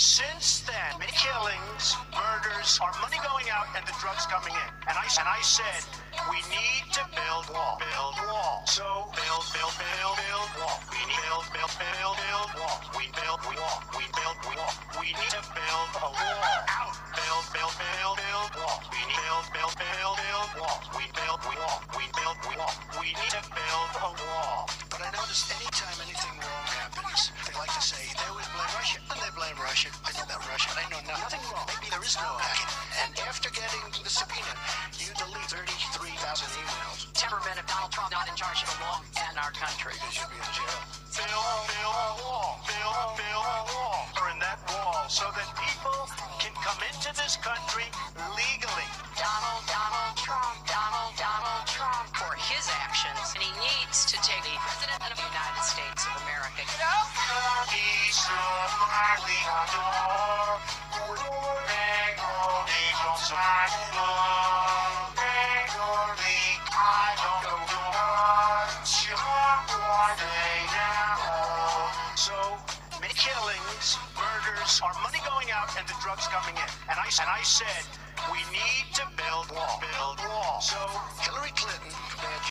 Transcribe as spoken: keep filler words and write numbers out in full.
Since then, many killings, murders, our money going out and the drugs coming in. And I and I said, we need to build wall, build wall. So build, build, build, build wall. We need build, build, build, build wall. We build, we wall. We build, we wall. We need to build a wall. Out. Build, build, build, build wall. We need build, build, build, build wall. We build, we wall. We build, we wall. We need to build a wall. But I noticed anytime anything wrong happens, they like to say they always blame Russia. And they blame Russia. I know about Russia. I know nothing wrong. Maybe there is no hacking. And after getting the subpoena, you delete thirty-three thousand emails. Temperament of Donald Trump not in charge of the law and our country. They should be in jail. Build, build a wall. Build, build a wall. Or in that wall so that people can come into this country legally. Donald, Donald Trump, Donald, Donald Trump for his actions. And he needs to take the President of the United States of America. You know? So many killings, murders, our money going out and the drugs coming in. And I and I said we need to build wall, build wall. So Hillary Clinton, bad